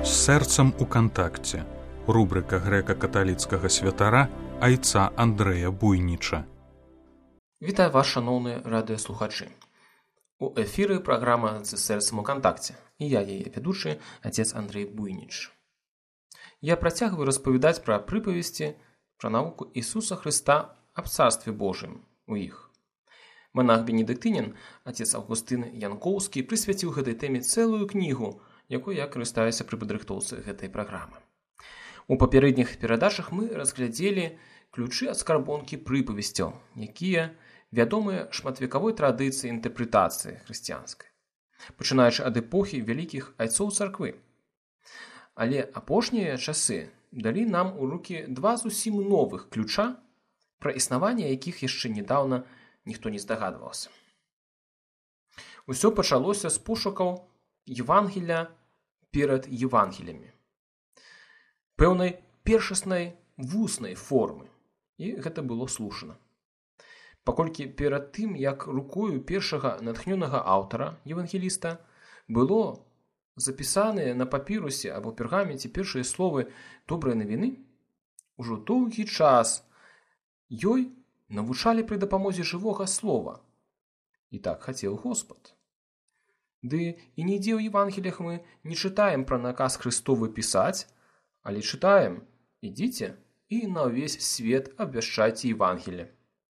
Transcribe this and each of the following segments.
З сэрцам у кантакце. Рубрика грэка-каталіцкага святара айца Андрэя Буйніча. Вітаю вас, шановні радыёслухачы. У эфіры праграма «З сэрцам у кантакце» і я, яе ведучы, отец Андрей Буйніч. Я працягваю распавядаць пра прыпавесці, пра навуку Ісуса Хрыста аб Царстве Божым у іх. Манах-бенедыктынін, отец Аўгустын Янкоўскі, прысвяціў гэтай тэме цэлую кнігу, якой я карыстаюся пры падрыхтоўцы гэтай праграмы. У папярэдніх перадачах мы разглядзелі ключы ад скарбонкі прыпавесцяў, якія вядомыя шматвекавой традыцыі інтэрпрэтацыі хрысціянскай, пачынаючы ад эпохі вялікіх айцоў царквы. Але апошнія часы далі нам у рукі два зусім новых ключа, пра існаванне якіх яшчэ нядаўна ніхто не здагадваўся. Усё пачалося з пошукаў Евангелія перад Евангелямі, пэўнай першаснай вуснай формы, і гэта было слушана. Паколькі перад тым, як рукою першага натхнёнага аўтара, евангеліста, было запісаныя на папірусе або пергаменце першыя словы добрай навіны, ужо доўгі час ёй навучалі пры дапамозе жывога слова. І так хацеў Господ. Ды і нідзе ў Евангеліях мы не чытаем пра наказ Хрыстовы пісаць, але чытаем: «Ідзіце і на ўвесь свет абвяшчайце Евангелие».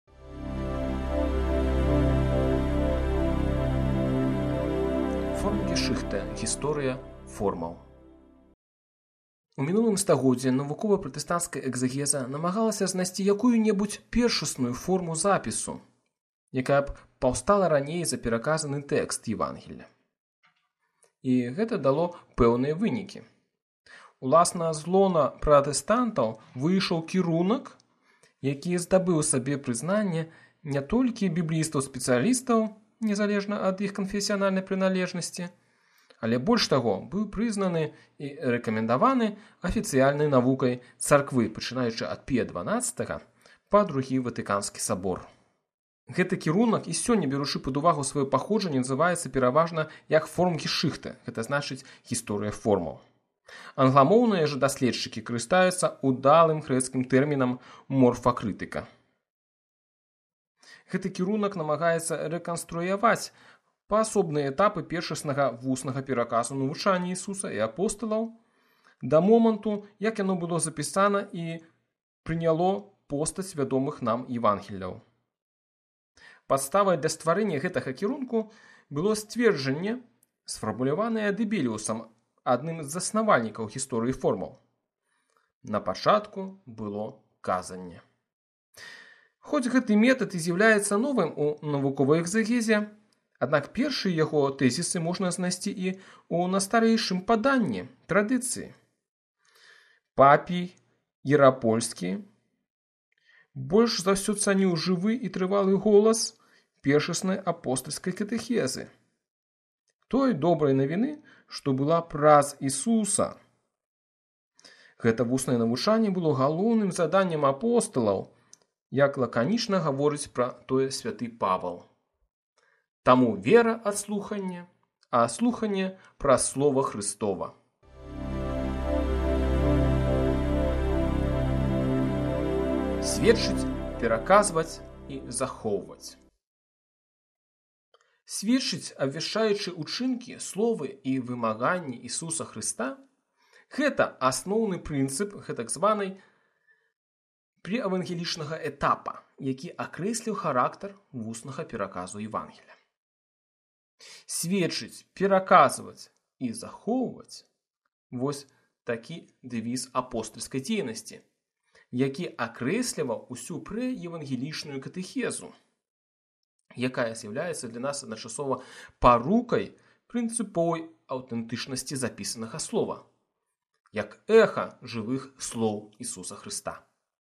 Формгешыхте. Гісторыя формаў. У мінулым стагоддзі навуковая пратэстанцкая экзегеза намагалася знайсці якую-небудзь першасную форму запісу, якая б паўстала раней за пераказаны тэкст Евангелія. І гэта дало пэўныя вынікі. Уласна, з лона пратэстантаў выйшаў кірунак, які здабыў сабе прызнанне не толькі біблістаў-спецыялістаў, незалежна ад іх канфесіянальнай прыналежнасці, але больш таго, быў прызнаны і рэкамендаваны афіцыяльнай навукай царквы, пачынаючы ад Пія XII па другі Ватыканскі сабор. Гэты кірунак і сёння, беручы пад увагу сваё паходжанне, называецца пераважна як формгешыхте, гэта значыць гісторыя формаў. Англамоўныя ж даследчыкі карыстаюцца удалым грэцкім тэрмінам морфакрытыка. Гэты кірунак намагаецца рэканструяваць паасобныя этапы першаснага вуснага пераказу навучання Ісуса і апосталаў да моманту, як яно было запісана і прыняло постаць вядомых нам Евангеліяў. Падставай для стварэння гэтага кірунку было сцверджанне, сфармуляванае Дыбеліусам, адным з заснавальнікаў гісторыі формаў. На пачатку было казанне. Хоць гэты метад і з'яўляецца новым у навуковай экзегезе, аднак першыя яго тэзісы можна знайсці і ў настарэйшым паданні традыцыі. Папій Ярапольскі больш за ўсё цаніў жывы і трывалы голас першаснай апостальскай катэхезы, той добрай навіны, што была праз Ісуса. Гэта вуснае навучанне было галоўным заданнем апосталаў, як лаканічна гаворыць пра тое святы Павал. Таму вера ад слухання, а слуханне праз слова Хрыстова. Сведчыць, пераказваць і захоўваць. Сведчыць, абвяшчаючы ўчынкі, словы і вымаганні Ісуса Хрыста, гэта асноўны прынцып гэтак званай преавангелічнага этапа, які акрэсліў характар вуснага пераказу Евангелія. Сведчыць, пераказваць і захоўваць – вось такі дэвіз апостальскай дзейнасці, які акрэсліваў усю прэевангелічную катэхезу, якая з'яўляецца для нас адначасова парукай прынцыповай аўтэнтычнасці запісанага слова, як эха жывых слоў Ісуса Хрыста.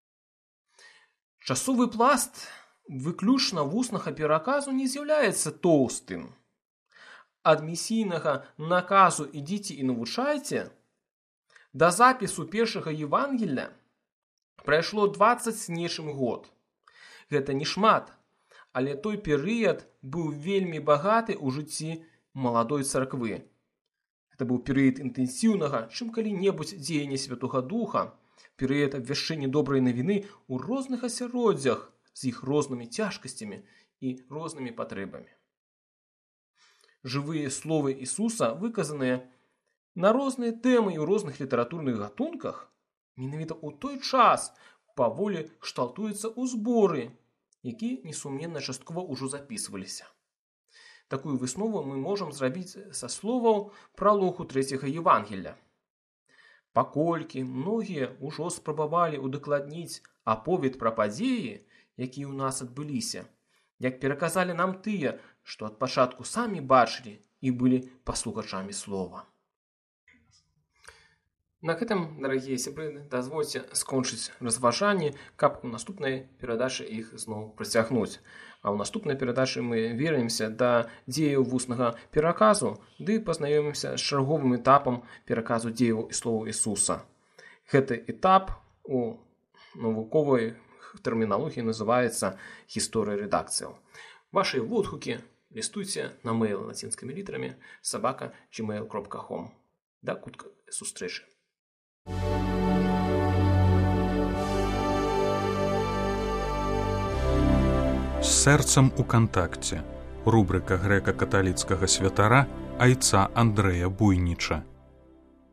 Часовы пласт выключна вуснага пераказу не з'яўляецца тоўстым. Ад місійнага наказу «ідзіце і навучайце» да запісу першага Евангелія прайшло 20 з нечым год. Гэта не шмат, але той перыяд быў вельмі багаты ў жыцці маладой царквы. Гэта Гэта быў перыяд інтэнсіўнага, чым калі-небудзь дзеяння Святога Духа, перыяд абвяшчэння добрай навіны ў розных асяроддзях з іх рознымі цяжкасцямі і рознымі патрэбамі. Жывыя словы Ісуса, выказаныя на розныя тэмы і ў розных літаратурных гатунках, менавіта ў той час паволі кшталтуюцца ў зборы, які, несумненна, часткова ўжо запісваліся. Такую выснову мы можам зрабіць са словаў пралогу 3-го Евангелля. Паколькі многія ўжо спрабавалі удакладніць аповед пра падзеі, якія ў нас адбыліся, як пераказалі нам тыя, што ад пачатку самі бачылі і былі паслухачамі слова. На гэтым, дарагія сябры, дазвольце скончыць разважанні, каб у наступнай перадачы іх зноў працягнуць. А ў наступнай перадачы мы вернемся да дзеяў вуснага пераказу ды пазнаёмімся з чарговым этапам пераказу дзеяў і словаў Ісуса. Гэты этап у навуковай тэрміналогіі называецца гісторыя рэдакцыяў. Вашы водгукі лістуйце на мэйл лацінскімі літарамі @gmail.com. Да хуткай сустрэчы. З сэрцам у кантакце. Рубрыка грэка-каталіцкага святара айца Андрэя Буйніча.